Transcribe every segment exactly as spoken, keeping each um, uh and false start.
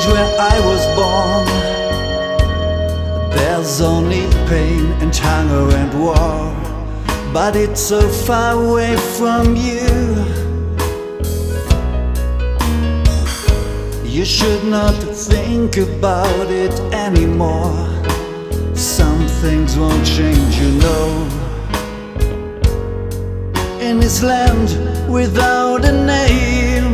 land where I was born, there's only pain and hunger and war, but it's so far away from you. You should not think about it anymore. Some things won't change, you know. In this land without a name,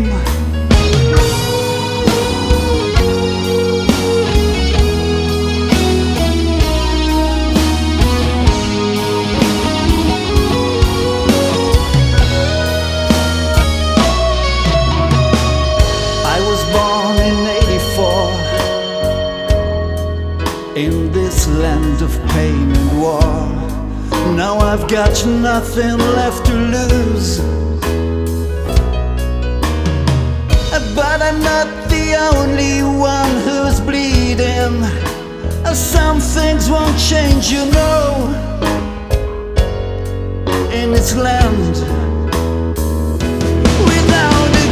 I was born in eighty-four, in this land of pain and war. Now I've got nothing left to lose, but I'm not the only one who's bleeding. Some things won't change, you know. In this land without a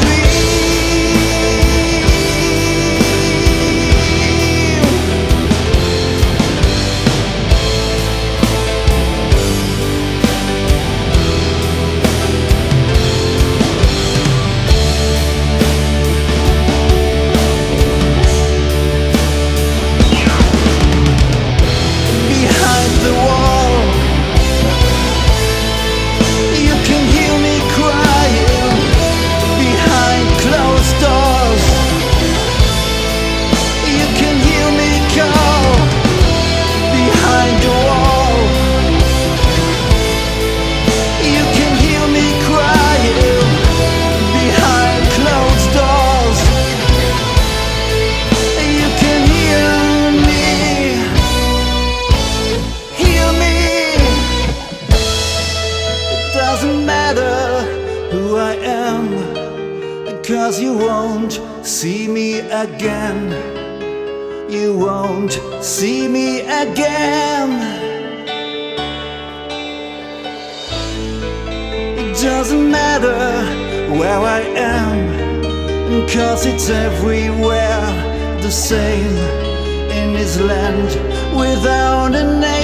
who I am, because you won't see me again. You won't see me again. It doesn't matter where I am, because it's everywhere the same. In this land without a name.